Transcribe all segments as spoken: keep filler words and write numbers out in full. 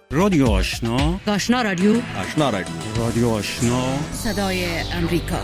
رادیو آشنا، آشنا رادیو، آشنا رادیو، رادیو آشنا، صدای امریکا.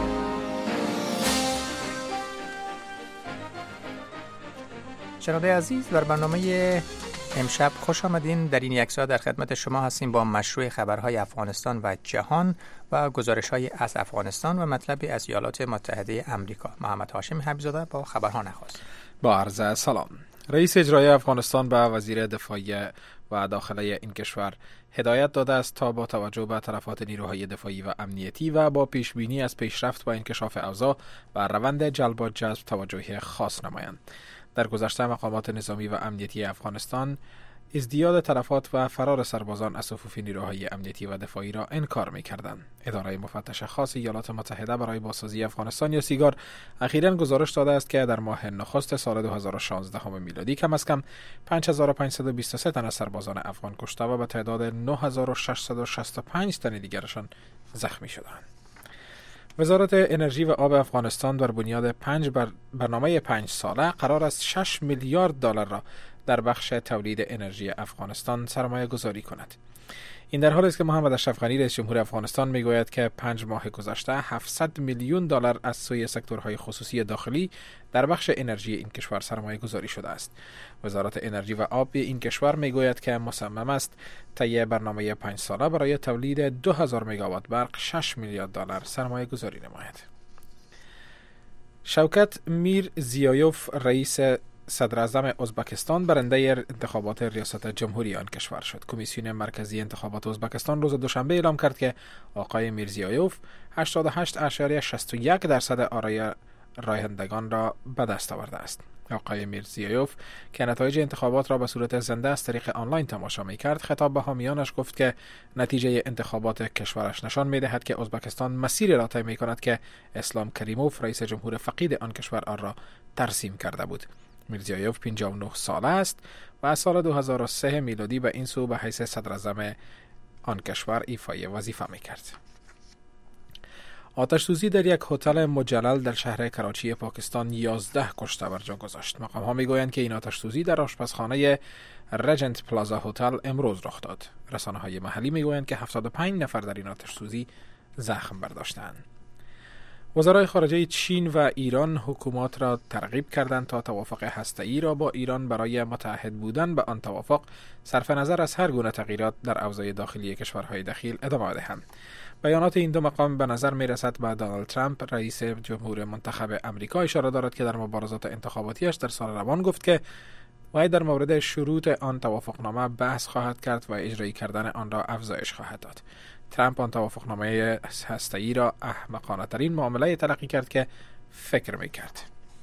شنونده عزیز، در برنامه امشب خوش آمدین. در این یک ساعت در خدمت شما هستیم با مشروع خبرهای افغانستان و جهان و گزارش‌های از افغانستان و مطلبی از ایالات متحده آمریکا. محمد هاشم حبیب‌زاده با خبرها نخست. با عرض سلام. رئیس اجرایی افغانستان به وزیر دفاعی و داخلی این کشور هدایت داده است تا با توجه به تلفات نیروهای دفاعی و امنیتی و با پیشبینی از پیشرفت و انکشاف اوضاع و روند جلب و جذب توجه خاص نمایند. در گذشته مقامات نظامی و امنیتی افغانستان ازدیاد تلفات و فرار سربازان از صفوف نیروهای امنیتی و دفاعی را انکار می‌کردند. اداره مفتش خاص ایالات متحده برای بازسازی افغانستان یا سیگار اخیراً گزارش داده است که در ماه نخست سال دو هزار و شانزده میلادی کم از کم پنج هزار و پانصد و بیست و سه تن از سربازان افغان کشته و به تعداد نه هزار و ششصد و شصت و پنج تن دیگرشان زخمی شدند. وزارت انرژی و آب افغانستان بر بنیاد پنج بر برنامه پنج ساله قرار است شش میلیارد دلار را در بخش تولید انرژی افغانستان سرمایه گذاری کند. این در حالی است که محمد اشرف غنی رئیس جمهور افغانستان میگوید که پنج ماه گذشته هفتصد میلیون دلار از سوی سکتورهای خصوصی داخلی در بخش انرژی این کشور سرمایه گذاری شده است. وزارت انرژی و آب این کشور میگوید که مصمم است طی برنامه پنج ساله برای تولید دو هزار مگاوات برق شش میلیارد دلار سرمایه گذاری نماید. شوکت میر زیایوف رئیس صدر اعظم ازبکستان برنده انتخابات ریاست جمهوری آن کشور شد. کمیسیون مرکزی انتخابات ازبکستان روز دوشنبه اعلام کرد که آقای میرزیایوف هشتاد و هشت ممیز شصت و یک درصد آرای رایندگان را به دست آورده است. آقای میرزیایوف که نتایج انتخابات را به صورت زنده از طریق آنلاین تماشا می‌کرد، خطاب به حامیانش گفت که نتیجه انتخابات کشورش نشان می‌دهد که ازبکستان مسیری را طی می‌کند که اسلام کریموف رئیس جمهور فقید آن کشور آن را ترسیم کرده بود. میرزیایوف پنجاه و نه ساله است و از سال دو هزار و سه میلادی به این سو به حیث صدر اعظم آن کشور ایفای وظیفه می‌کرد. آتش سوزی در یک هتل مجلل در شهر کراچی پاکستان یازده کشته بر جا گذاشت. مقام‌ها می‌گویند که این آتش سوزی در آشپزخانه رجنت پلازا هتل امروز رخ داد. رسانه‌های محلی می‌گویند که هفتاد و پنج نفر در این آتش سوزی زخم برداشتند. وزرای خارجه چین و ایران حکومات را ترغیب کردند تا توافق هسته‌ای را با ایران برای متحد بودن به آن توافق صرف نظر از هر گونه تغییرات در اوضاع داخلی کشورهای دخیل ادامه دهند. بیانات این دو مقام به نظر می رسد به دونالد ترامپ رئیس جمهور منتخب امریکا اشاره دارد که در مبارزات انتخاباتیش در سال روان گفت که وی در مورد شروط آن توافقنامه بحث خواهد کرد و اجرایی کردن آن را افزایش خواهد داد. ترامپ آن توافقنامه هسته‌ای را احمقانه ترین معامله تلقی کرد که فکر می کرد.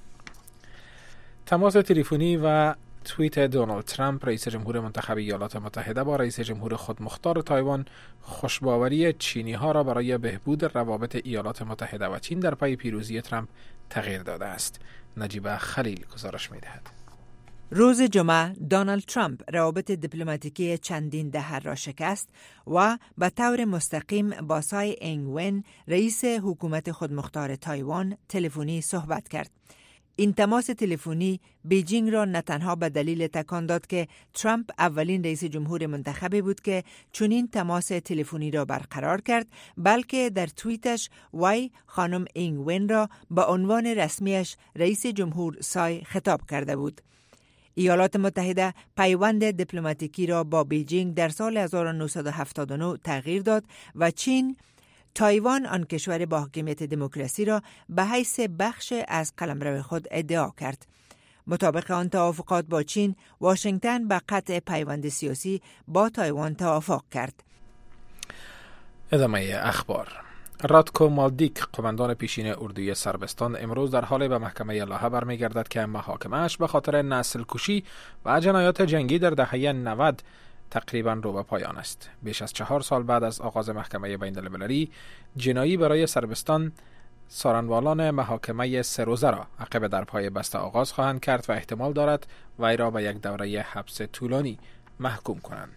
تماس تلفنی و توییت دونالد ترامپ رئیس جمهور منتخب ایالات متحده با رئیس جمهور خودمختار تایوان خوشباوری چینی ها را برای بهبود روابط ایالات متحده و چین در پی پیروزی ترامپ تغییر داده است. نجیب خلیل گزارش می دهد. روز جمعه دونالد ترامپ روابط دیپلماتیکی چندین دهه را شکست و به طور مستقیم با سای اینگ ون رئیس حکومت خودمختار تایوان تلفنی صحبت کرد. این تماس تلفنی بیجینگ را نه تنها به دلیل تکان داد که ترامپ اولین رئیس جمهور منتخبی بود که چنین تماس تلفنی را برقرار کرد، بلکه در توییتش وی خانم اینگ ون را به عنوان رسمیش رئیس جمهور سای خطاب کرده بود. ایالات متحده پیوند دیپلماتیکی را با بیجینگ در سال هزار و نهصد و هفتاد و نه تغییر داد و چین تایوان آن کشور با حاکمیت دموکراسی را به حیث بخش از قلمرو خود ادعا کرد. مطابق آن توافقات با چین، واشنگتن به قطع پیوند سیاسی با تایوان توافق کرد. ادامه اخبار. راتکو مالدیک قماندان پیشین اردوی سربستان امروز در حال به محکمه لاهه برمیگردد که محاکمه‌اش به خاطر نسل کشی و جنایات جنگی در دهه نود تقریباً رو به پایان است. بیش از چهار سال بعد از آغاز محکمه بین‌المللی جنایی برای سربستان، سارنوالان محاکمه سه روزه را عقب در پای بسته آغاز خواهند کرد و احتمال دارد وی را به یک دوره حبس طولانی محکوم کنند.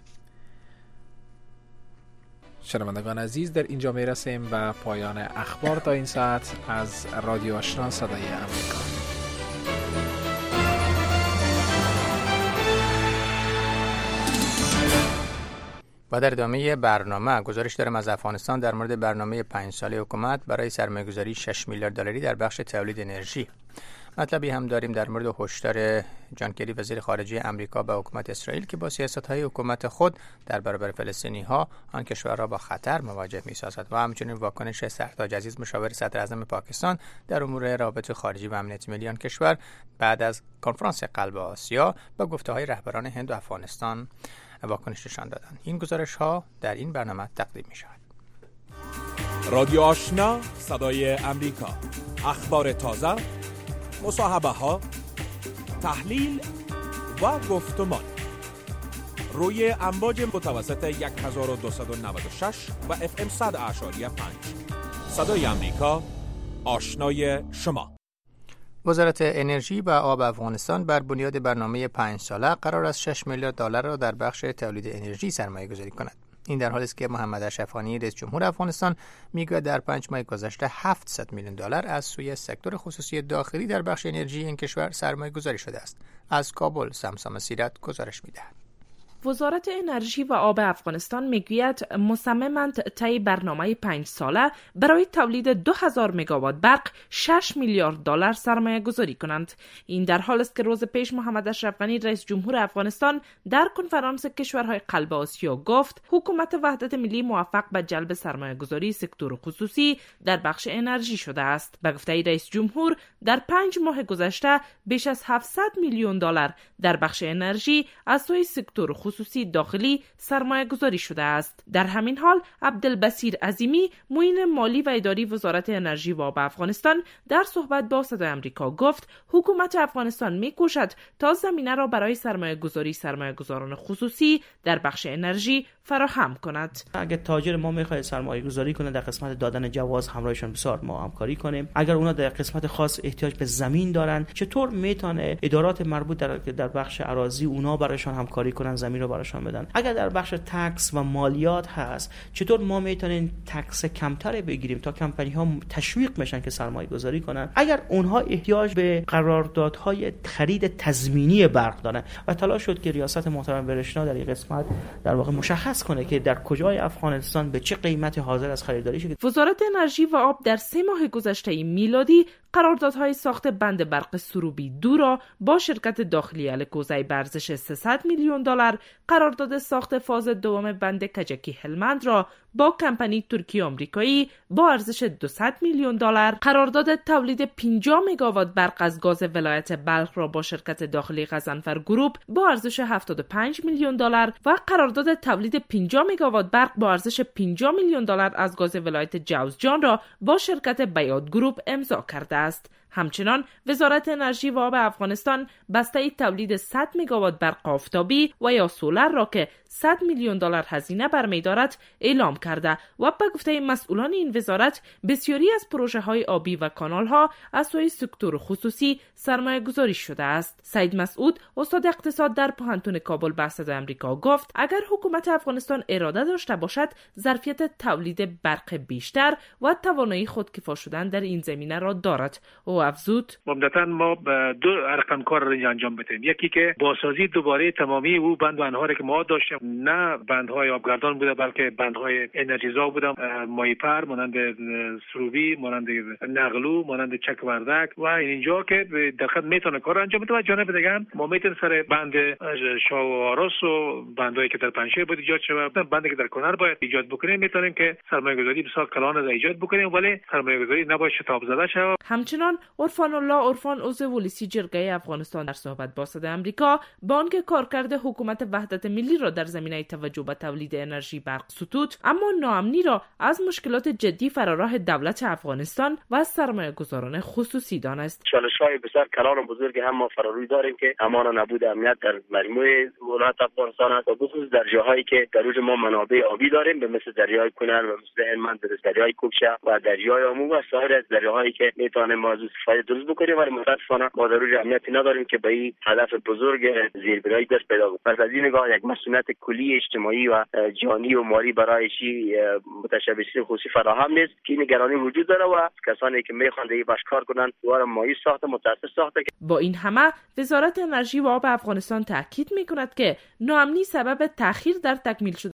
شنوندگان عزیز، در اینجا می رسیم به پایان اخبار تا این ساعت از رادیو آشنا صدای امریکا. و در ادامه برنامه گزارش دارم از افغانستان در مورد برنامه پنج ساله حکومت برای سرمایه‌گذاری شش میلیارد دلاری در بخش تولید انرژی. مطلبی هم داریم در مورد هشدار جان کری وزیر خارجه آمریکا به حکومت اسرائیل که با سیاست‌های حکومت خود در برابر فلسطینی‌ها آن کشور را با خطر مواجه می‌سازد و همچنین واکنش سرتاج عزیز مشاور صدر اعظم پاکستان در امور روابط خارجی و امنیت ملی آن کشور بعد از کنفرانس قلب آسیا با گفته‌های رهبران هند و افغانستان واکنش نشان دادند. این گزارش‌ها در این برنامه تقدیم می‌شود. رادیو آشنا، صدای امریکا، اخبار تازه، مصاحبه ها، تحلیل و گفتمان روی امواج متوسط هزار و دویست و نود و شش و اف ام صد اعشاری پنج. صدای امریکا، آشنای شما. وزارت انرژی و آب افغانستان بر بنیاد برنامه پنج ساله قرار است شش میلیارد دلار را در بخش تولید انرژی سرمایه گذاری کند. این در حالی است که محمد اشرف غنی رئیس جمهور افغانستان میگوید در پنج ماه گذشته هفتصد میلیون دلار از سوی سکتور خصوصی داخلی در بخش انرژی این کشور سرمایه گذاری شده است. از کابل سمسام سیرت گزارش میدهد. وزارت انرژی و آب افغانستان میگوید مصممند طی برنامه پنج ساله برای تولید دو هزار مگاوات برق شش میلیارد دلار سرمایه گذاری کنند. این در حال است که روز پیش محمد اشرف غنی رئیس جمهور افغانستان در کنفرانس کشورهای قلب آسیا گفت حکومت وحدت ملی موفق به جلب سرمایه گذاری سکتور خصوصی در بخش انرژی شده است. به گفته رئیس جمهور در پنج ماه گذشته بیش از هفتصد میلیون دلار در بخش انرژی از سوی سکتور خصوصی خصوصی داخلی سرمایه گذاری شده است. در همین حال عبدالبصیر عظیمی معین مالی و اداری وزارت انرژی و آب افغانستان در صحبت با صدای آمریکا گفت حکومت افغانستان می‌کوشد تا زمینه را برای سرمایه گذاری سرمایه گذاران خصوصی در بخش انرژی فراهم کند. اگر تاجر ما می‌خواد سرمایه گذاری کنه در قسمت دادن جواز همراهشان بسیار ما همکاری کنیم. اگر اونا در قسمت خاص احتیاج به زمین دارن چطور میتونه ادارات مربوط در در بخش اراضی اونا برایشان همکاری کنن زمین رو برایشان بدن. اگر در بخش تکس و مالیات هست چطور ما میتونیم تکس کمتری بگیریم تا کمپانی ها تشویق بشن که سرمایه گذاری کنن. اگر اونها احتیاج به قراردادهای خرید تضمینی برق دارن و تلاش شد که ریاست محترم برشنا در این قسمت در واقع مشخص کنه که در کجای افغانستان به چه قیمتی حاضر از خریداری شده. وزارت انرژی و آب در سه ماه گذشته میلادی قراردادهای ساخت بند برق سروبی دو را با شرکت داخلی الکوزی به ارزش سیصد میلیون دلار، قرارداد ساخت فاز دوم بند کجکی هلمند را با کمپانی ترکی آمریکایی با ارزش دویست میلیون دلار، قرارداد تولید پنجاه مگاوات برق از گاز ولایت بلخ را با شرکت داخلی غضنفر گروپ با ارزش هفتاد و پنج میلیون دلار و قرارداد تولید پنجاه مگاوات برق با ارزش پنجاه میلیون دلار از گاز ولایت جوزجان را با شرکت بیات گروپ امضا کرده است. همچنان وزارت انرژی و آب افغانستان بسته تولید صد مگاوات برق آفتابی و یا سولر را که صد میلیون دلار هزینه برمی‌دارد اعلام کرده و به گفته مسئولان این وزارت بسیاری از پروژه های آبی و کانال ها از سوی سکتور خصوصی سرمایه گذاری شده است. سید مسعود استاد اقتصاد در پوهنتون کابل به صدای آمریکا گفت اگر حکومت افغانستان اراده داشته باشد ظرفیت تولید برق بیشتر و توانایی خودکفا شدن در این زمینه را دارد. او افزود عمدتاً ما دو رقم کار را انجام بدیم. یکی که بازسازی دوباره تمامی او بند و انهاری که ما داشتیم، نه بندهای آبگردان بوده بلکه بندهای انرژیزا بودن، مایپر مانند سروبی، مانند نقلو، مانند چکوردک و اینجا که در خدمت میتونه کار انجام بده. و جانب دیگه ما میتونیم سر بند شاه و آرس و بندایی که در پنجشیر بود ایجاد شود، بندی که در کنر باید ایجاد بکنیم، میتونیم که سرمایه‌گذاری بسیار کلان را ایجاد بکنیم ولی سرمایه‌گذاری نباید شتاب زده شود. همچنان عرفان الله عرفان عضو ولیسی جرگه افغانستان در صحبت با صدای آمریکا با آنکه کارکرد حکومت وحدت ملی را در زمینه توجه به تولید انرژی برق ستود، اما ناامنی را از مشکلات جدی فراراه دولت افغانستان و سرمایه‌گذاران خصوصی دانست. چالش‌های بسیار کلان و بزرگ هم ما فراروی داریم که امان نبود امنیت در مجموع ولایت افغانستان است، خصوص در جاهایی که در اوج ما منابع آبی داریم به مثل دریای کنر و مثل هلمند، دریای کوکشه و دریای آمو و سایر از دریاهایی که میتونیم ما از استفاده درست بکنیم ولی متاسفانه ما در اوج امنیتی نداریم که به این هدف بزرگ زیربنایی دست پیدا کنیم. پس از این نگاه یک مسئولیت کلی اجتماعی و جانی و مالی برای چی متشبثین خصوصی فراهم نیست که نگرانی وجود داره و کسانی که میخوان این باش کار کنن دوباره مایی ساخته متاسف ساخته. با این همه وزارت انرژی و آب افغانستان تاکید میکند که ناامنی سبب تأخیر در تکمیل شدن